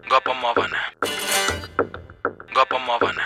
Gopamavane. Gopamavane.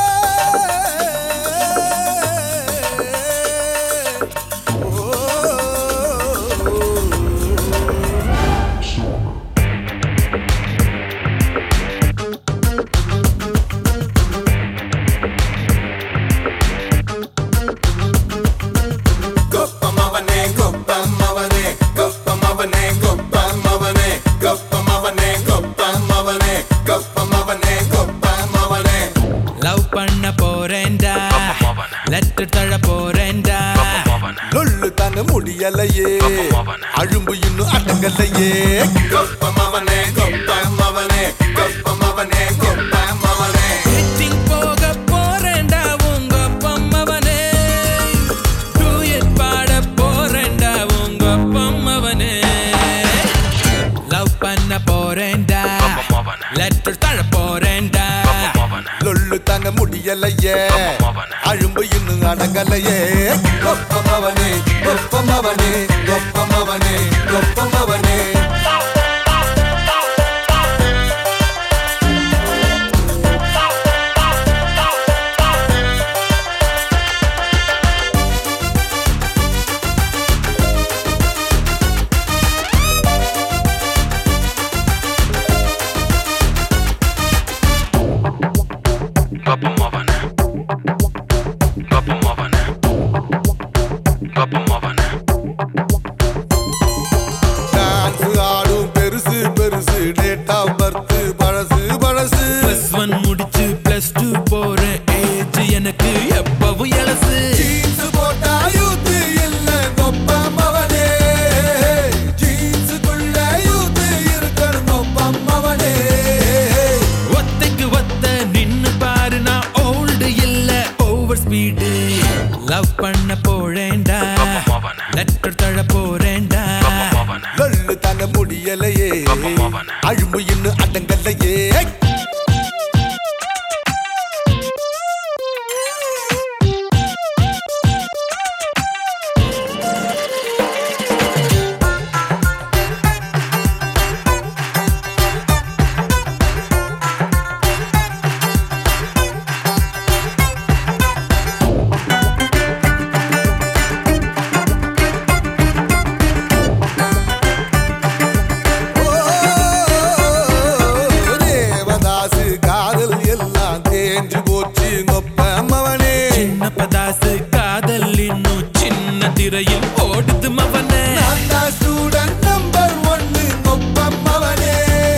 Letter தழ போறேன்டா லொல்லு தாங்க முடியலையே அழும்பு இன்னும் அடங்கலையே கொப்பமவனே கொப்பமவனே கொப்பமவனே கொப்பமவனே மீட்டிங் போக போறேன்டா உங்க பொம்மவனே டூயட் பாட போறேன்டா உங்க பொம்மவனே லவ் பண்ண போறேன்டா லெட்டர் தழ போறேன்டா லொல்லு தாங்க முடியலையே அழும்பு இன்னும் அடங்கலையே கொப்பமவனே கொப்பமவனே கொப்பமவனே கொப்பமவனே Gopamavane. Gopamavane. Gopamavane. டான்ஸ் ஆடும் பெருசு பெருசு டேட் ஆஃப் பர்த் பழசு பழசு +1 முடிச்சு +2 போறேன் ஏஜ் எனக்கு எப்பவும் எலசு ஜீன்ஸ் போட்டா யூத் இல்ல கொப்பமவனே ஜீன்ஸுக்குள்ள யூத் இருக்கணும் கொப்பமவனே ஒத்தைக்கு ஒத்த நின்னு பாரு நான் ஓல்டு இல்ல ஓவர் ஸ்பீடு லவ் பண்ண போறேன்டா லெட்டர் தழ போறேன்டா லொல்லு தாங்க முடியலையே அழும்பு இன்னும் அடங்கலையே பதாசு காதல் இன்னும் சின்ன திரையில் ஓடுது மவனே ஸ்டூடெண்ட் நம்பர் 1 கொப்பமவனே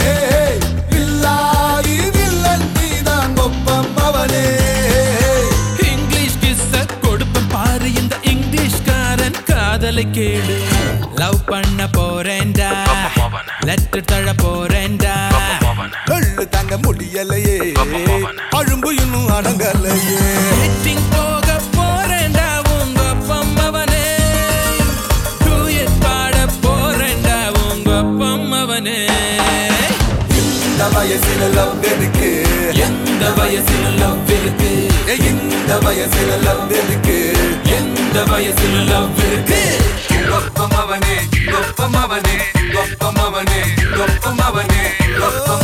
இல்லாதி வில்லன் நீதான் கொப்பமவனே இங்கிலீஷ் கிஸ்ஸ கொடுப்பேன் பாரு இந்த இங்கிலீஷ்காரன் காதலை கேளு லவ் பண்ண போறேன்டா லெட்டர் தழ போறேன்டா லொல்லு தாங்க முடியலையே அழும்பு இன்னும் அடங்கலையே மீட்டிங் போக போறேன்டா உங்க பொம்மவனே டூயட் பாட போறேன்டா உங்க பொம்மவனே இந்த வயசுல லவ் இருக்கு எந்த வயசுல லவ் இருக்கு இந்த வயசுல லவ் இருக்கு எந்த வயசுல லவ் இருக்கு கொப்பமவனே கொப்பமவனே கொப்பமவனே கொப்பமவனே கொப்பமவனே